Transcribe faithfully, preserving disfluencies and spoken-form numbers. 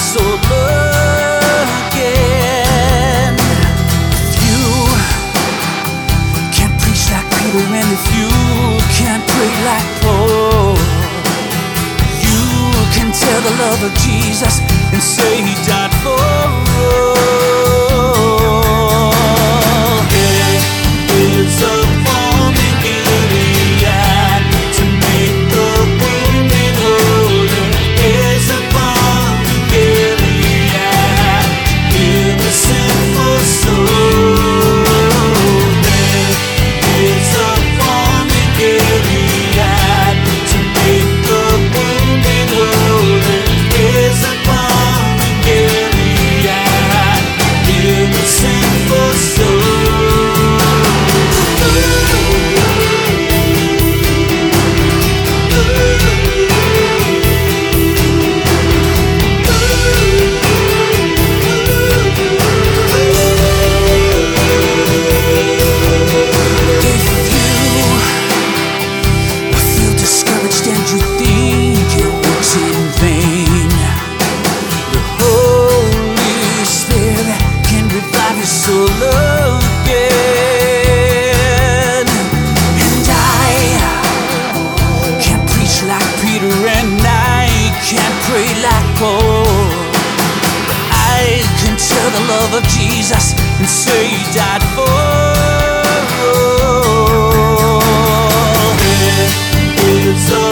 soul again. If you can't preach like Peter, and if you can't pray like Paul, you can tell the love of Jesus and say he died for all. There is a balm in Gilead to make the wounded whole. There is a balm in Gilead to heal the sinful soul. There is a balm in Gilead to make the wounded whole. There is a balm in Gilead to heal the sinful soul. Soul again. And I can't preach like Peter, and I can't pray like Paul. I can tell the love of Jesus and say he died for all. There is a